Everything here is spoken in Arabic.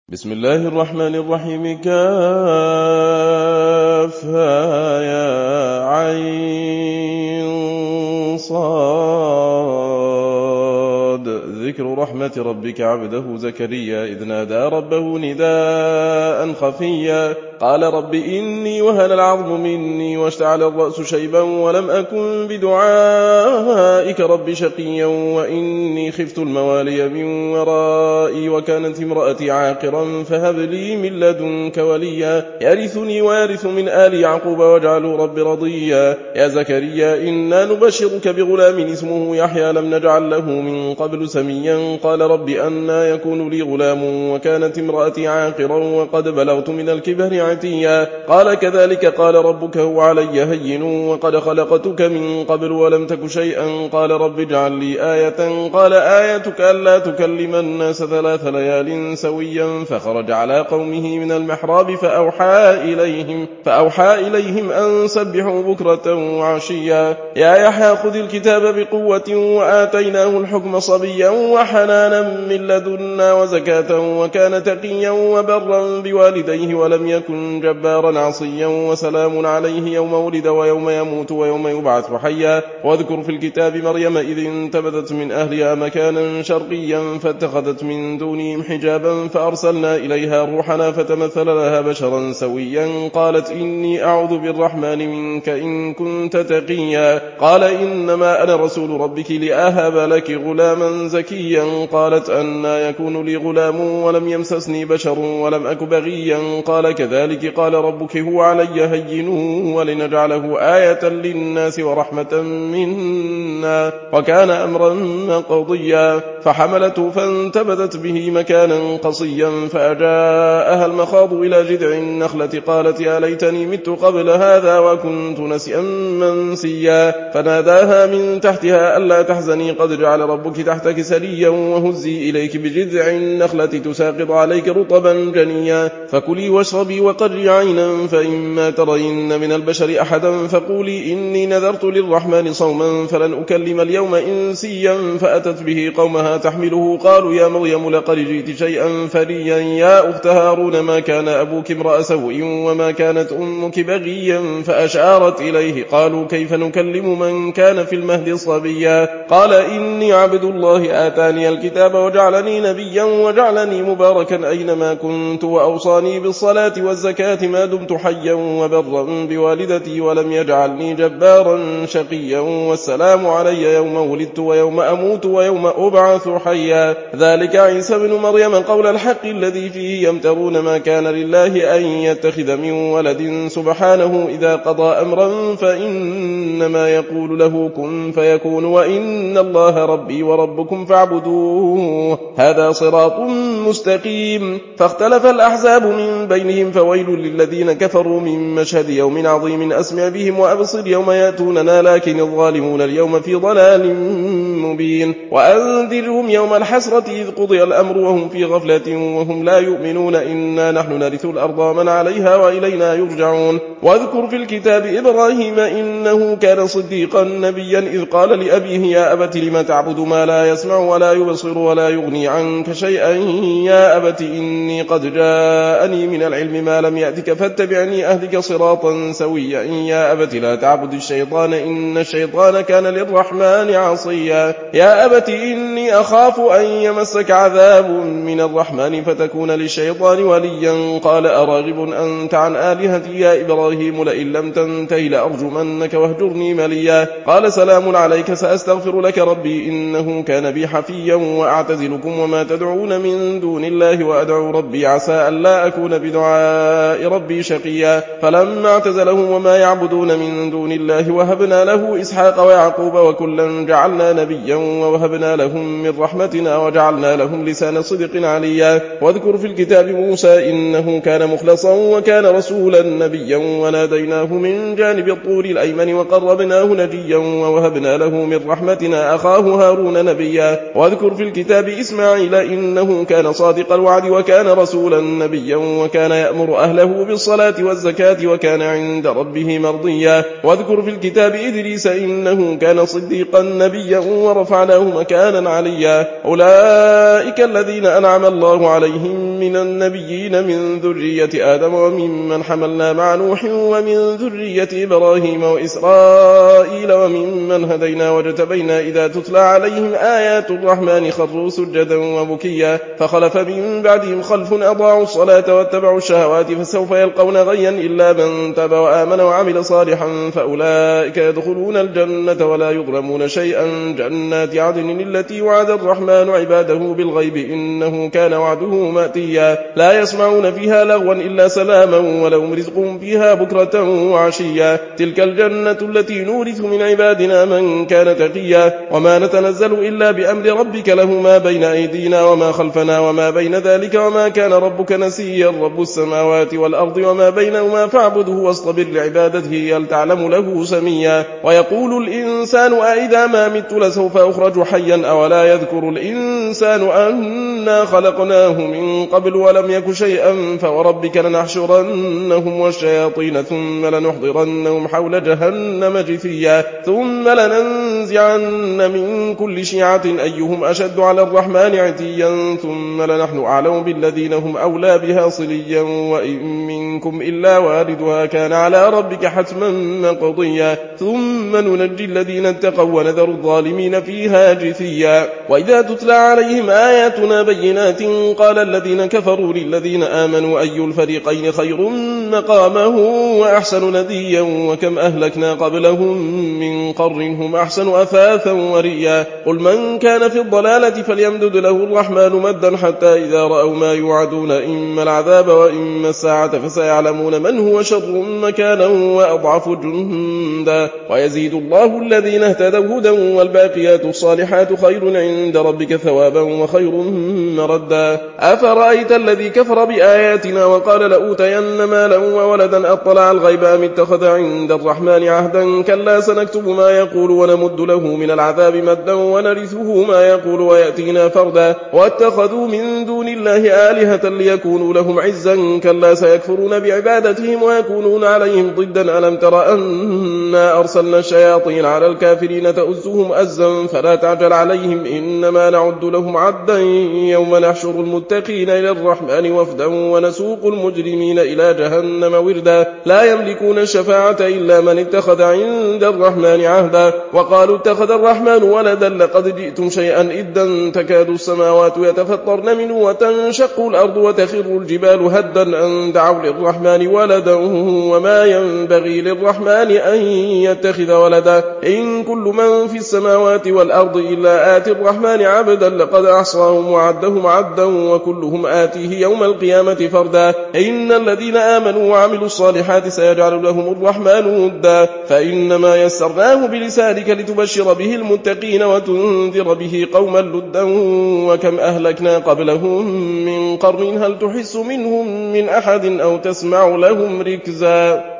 بسم الله الرحمن الرحيم. كافها يا عين صاد. ذكر رحمة ربك عبده زكريا إذ نادى ربه نداء خفيا قال رب إني وهن العظم مني واشتعل الرأس شيبا ولم أكن بدعائك رب شقيا وإني خفت الموالي من ورائي وكانت امرأتي عاقرا فهب لي من لدنك وليا يرثني ويرث من آل يعقوب واجعله رب رضيا. يا زكريا إنا نبشرك بغلام اسمه يحيى لم نجعل له من قبل سميا قال رب أنا يكون لي غلام وكانت امرأتي عاقرا وقد بلغت من الكبر عتيا قال كذلك قال ربك هو علي هين وقد خلقتك من قبل ولم تك شيئا قال رب اجعل لي آية قال آيتك ألا تكلم الناس 3 ليال سويا فخرج على قومه من المحراب فأوحى إليهم أن سبحوا بكرة وعشيا. يا يحيى خذ الكتاب بقوة وآتيناه الحكم صبيا وحنانا من لدنا وزكاة وكان تقيا وبرا بوالديه ولم يكن جبارا عصيا وسلام عليه يوم ولد ويوم يموت ويوم يبعث حيا. واذكر في الكتاب مريم إذ انتبذت من أهلها مكانا شرقيا فاتخذت من دونهم حجابا فأرسلنا إليها روحنا فتمثل لها بشرا سويا قالت إني أعوذ بالرحمن منك إن كنت تقيا قال إنما أنا رسول ربك لأهب لك غلاما زكيا قالت أنا يكون لي غلام ولم يمسسني بشر ولم أك بغيا قال كذلك قال ربك هو علي هين ولنجعله آية للناس ورحمة منا وكان أمرا مقضيا. فحملته فانتبذت به مكانا قصيا فأجاءها المخاض إلى جذع النخلة قالت يا ليتني مت قبل هذا وكنت نسيا منسيا فناداها من تحتها ألا تحزني قد جعل ربك تحتك سريا وهزي إليك بجذع النخلة تساقط عليك رطبا جنيا فكلي واشربي وقري عينا فإما ترين من البشر أحدا فقولي إني نذرت للرحمن صوما فلن أكلم اليوم إنسيا فأتت به قومها تحمله قالوا يا مريم لقد جئت شيئا فريا يا أخت هارون ما كان أبوك امرأ سوء وما كانت أمك بغيا فأشارت إليه قالوا كيف نكلم من كان في المهد صبيا قال إني عبد الله آتاني الكتاب وجعلني نبيا وجعلني مباركا أينما كنت وأوصاني بالصلاة والزكاة ما دمت حيا وبرا بوالدتي ولم يجعلني جبارا شقيا والسلام علي يوم ولدت ويوم أموت ويوم أبعث حيا. ذلك عيسى بن مريم قول الحق الذي فيه يمترون ما كان لله أن يتخذ من ولد سبحانه إذا قضى أمرا فإنما يقول له كن فيكون وإن الله ربي وربكم فاعبدوه هذا صراط مستقيم. فاختلف الأحزاب من بينهم فويل للذين كفروا من مشهد يوم عظيم أسمع بهم وأبصر يوم يأتوننا لكن الظالمون اليوم في ضلال مبين. وأنذرهم يوم الحسرة إذ قضي الأمر وهم في غفلة وهم لا يؤمنون إنا نحن نرث الأرض من عليها وإلينا يرجعون. واذكر في الكتاب إبراهيم إنه كان صديقا نبيا إذ قال لأبيه يا أبت لم تعبد ما لا يسمع ولا يبصر ولا يغني عنك شيئا يا أبت إني قد جاءني من العلم ما لم يأتك فاتبعني أهدك صراطا سويا يا أبت لا تعبد الشيطان إن الشيطان كان للرحمن عصيا يا أبت إني أخاف أن يمسك عذاب من الرحمن فتكون للشيطان وليا قال أراغب أنت عن آلهتي يا إبراهيم لئن لم تنته لأرجمنك واهجرني مليا قال سلام عليك سأستغفر لك ربي إنه كان بي حفيا وأعتزلكم وما تدعون من دون الله وأدعو ربي عسى ألا أكون بدعاء ربي شقيا فلما اعتزلهم وما يعبدون من دون الله وهبنا له إسحاق ويعقوب وكلا جعلنا نبيا ووهبنا لهم من رحمتنا وجعلنا لهم لسان صدق عليا. واذكر في الكتاب موسى إنه كان مخلصا وكان رسولا نبيا وناديناه من جانب الطور الأيمن وقربناه نجيا ووهبنا له من رحمتنا أخاه هارون نبيا. واذكر واذكر في الكتاب إسماعيل إنه كان صادق الوعد وكان رسولا نبيا وكان يأمر أهله بالصلاة والزكاة وكان عند ربه مرضيا واذكر في الكتاب إدريس إنه كان صديقا نبيا ورفعناه مكانا عليا أولئك الذين أنعم الله عليهم من النبيين من ذرية آدم وممن حملنا مع نوح ومن ذرية إبراهيم وإسرائيل وممن هدينا واجتبينا إذا تتلى عليهم آيات الرحمن خروا سجدا وبكيا فخلف من بعدهم خلف أضاعوا الصلاة واتبعوا الشهوات فسوف يلقون غيا إلا من تاب وآمن وعمل صالحا فأولئك يدخلون الجنة ولا يظلمون شيئا جنات عدن التي وعد الرحمن عباده بالغيب إنه كان وعده مأتيا لا يسمعون فيها لغوا إلا سلاما ولهم رزقهم فيها بكرة وعشيا تلك الجنة التي نورث من عبادنا من كان تقيا وما نتنزل إلا بأمر ربك له ما بين أيدينا وما خلفنا وما بين ذلك وما كان ربك نسيا رب السماوات والأرض وما بينهما فاعبده واصطبر لعبادته هل تعلم له سميا ويقول الإنسان أإذا ما مت لسوف أخرج حيا أولا يذكر الإنسان أنا خلقناه من قبل ولم يك شيئا فوربك لنحشرنهم والشياطين ثم لنحضرنهم حول جهنم جثيا ثم لننزعن من كل شيعة أيهم أشد على الرحمن عتيا ثم لنحن أعلم بالذين هم أولى بها صليا وإن منكم إلا واردها كان على ربك حتما مقضيا ثم ننجي الذين اتقوا ونذر الظالمين فيها جثيا وإذا تتلى عليهم آياتنا بينات قال الذين كفروا للذين آمنوا أي الفريقين خير مقاما وأحسن نديا وكم أهلكنا قبلهم من قرن هم أحسن أثاثا ورئيا قل من كان في الضلالة فليمدد له الرحمن مدا حتى إذا رأوا ما يوعدون إما العذاب وإما الساعة فسيعلمون من هو شر مكانا وأضعف جندا ويزيد الله الذين اهتدوا هدى والباقيات الصالحات خير عند ربك ثوابا وخير مردا أفرأيت الذي كفر بآياتنا وقال لأوتين مالا وولدا أطلع الغيب أم اتخذ عند الرحمن عهدا كلا سنكتب ما يقول ونمد له من العذاب مدا ونرثه ما يقول ويأتينا فردا واتخذوا من دون الله آلهة ليكونوا لهم عزا كلا سيكفرون بعبادتهم ويكونون عليهم ضدا ألم تر أنا أرسلنا الشياطين على الكافرين تؤزهم أزا فلا تعجل عليهم إنما نعد لهم عدا يوم نحشر المتقين إلى الرحمن وفدا ونسوق المجرمين إلى جهنم وردا لا يملكون الشفاعة إلا من اتخذ عند الرحمن عهدا وقالوا اتخذ الرحمن ولدا لقد جئتم شيئا إدا تكاد السماوات يتفطرن منه وتنشق الأرض وتخر الجبال هدا أن دعوا للرحمن ولدا وما ينبغي للرحمن أن يتخذ ولدا إن كل من في السماوات والأرض إلا آتي الرحمن عبدا لقد أحصاهم وعدهم عدا وكلهم آتيه يوم القيامة فردا إن الذين آمنوا وعملوا الصالحات سيجعل لهم الرحمن ودا فإنما يسرناه بلسانك لتبشر به المتقين وتنذر به قوما لدا وكم أهلكنا قبلهم من قرن هل تحس منهم من أحد أو تسمع لهم ركزا